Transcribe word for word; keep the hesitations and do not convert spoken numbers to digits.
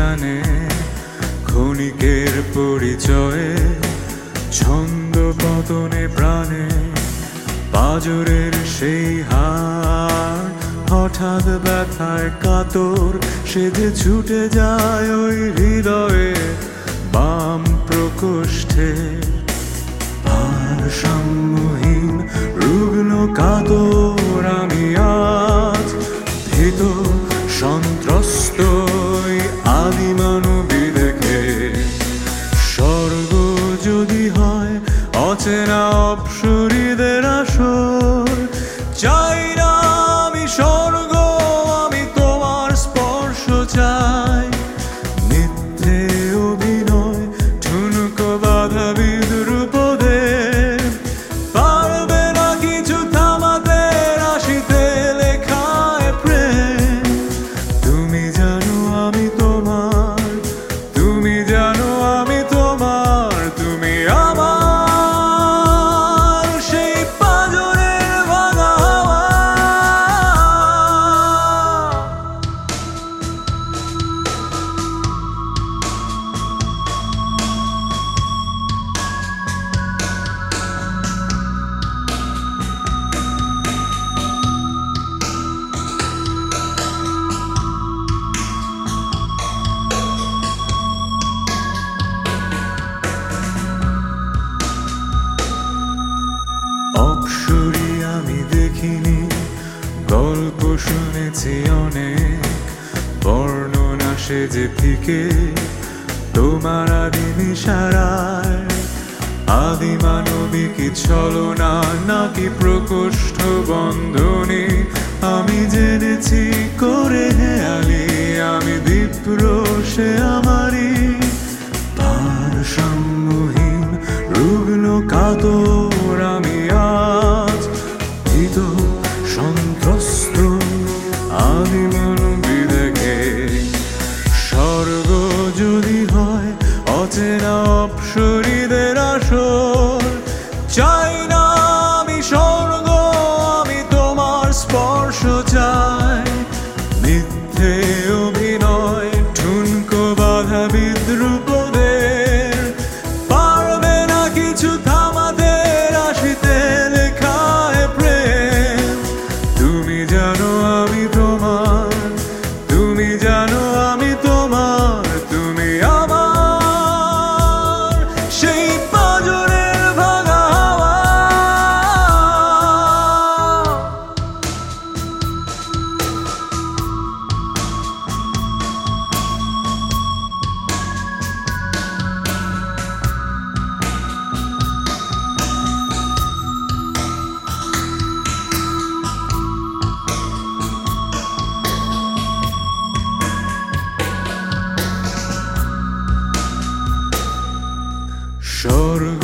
জানে ক্ষণিকের পরিচয়ে ছন্দ পতনে প্রাণে পাজরের সেই হার হঠাৎ ব্যথায় কাতর সে যে ছুটে যায় ওই হৃদয়ে বাম প্রকোষ্ঠে ভারসাম্যহীন রুগ্ন কাতর আমি আজ ভীত সন্ত্রস্ত আদিমানবী দেখে স্বর্গ যদি হয় অচেনা অপসরীদের আসর চাই না আমি স্বর্গ আমি তোমার স্পর্শ চাই মিথ্যে অভিনয় ঠুনকো বাধা বিদ্রুপদের পারবে না কিছু থামাতে রাশিতে লেখায় প্রেম তুমি জানো আমি তোমার তুমি জানো আমি তোমার তুমি আমার সেই পাঁজরের ভাঙা হাওয়া অপসরী আমি দেখিনি গল্প শুনেছি অনেক বর্ণনা সে যে ফিকে তোমার আদিম ইশারায় আদিমানবিক ছলনা নাকি প্রকোষ্ঠ বন্ধনে আমি জেনেছি করে হেয়ালি আমি বিপ্র সে আমারই ভারসাম্যহীন রুগ্ন কাতর আমি আজ ভীত সন্ত্রস্ত আদিমানবী দেখে স্বর্গ যদি হয় অচেনা অপসরীদের আসর চাই না আমি স্বর্গ আমি তোমার স্পর্শ চাই মিথ্যে অভিনয় ঠুনকো বাধা বিদ্রুপদের পারবে না কিছু থামাতে রাশিতে লেখায় প্রেম তুমি জানো আমি তোমার তুমি জানো আমি তোমার তুমি আমার সেই পাঁজরের ভাঙা হাওয়া স্বর্গ